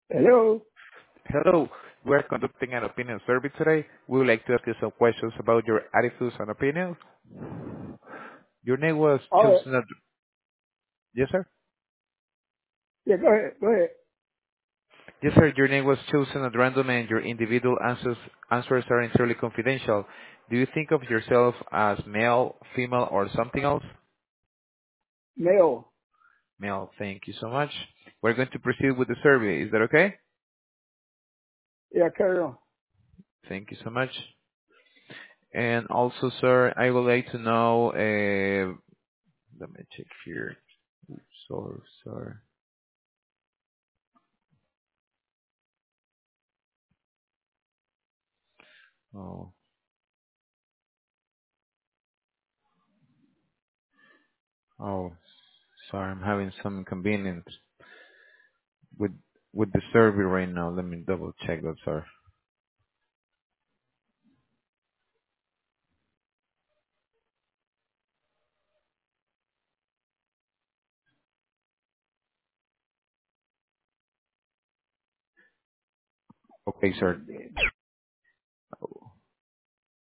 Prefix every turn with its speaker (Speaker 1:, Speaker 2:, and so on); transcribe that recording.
Speaker 1: Hello.
Speaker 2: Hello. We're conducting an opinion survey today. We would like to ask you some questions about your attitudes and opinions. Your name was
Speaker 1: Oh,
Speaker 2: chosen at... Yes, sir?
Speaker 1: yeah, go ahead. Go ahead.
Speaker 2: Yes, sir. Your name was chosen at random and your individual answers are entirely confidential. Do you think of yourself as male, female, or something else?
Speaker 1: Male.
Speaker 2: Male. Thank you so much. We're going to proceed with the survey. Is that okay?
Speaker 1: Yeah, carry on.
Speaker 2: Thank you so much. And also, sir, I would like to know, let me check here. Oops, sorry. Oh. Oh, sorry, I'm having some inconvenience with with the survey right now. Let me double check that, sir. Okay, sir.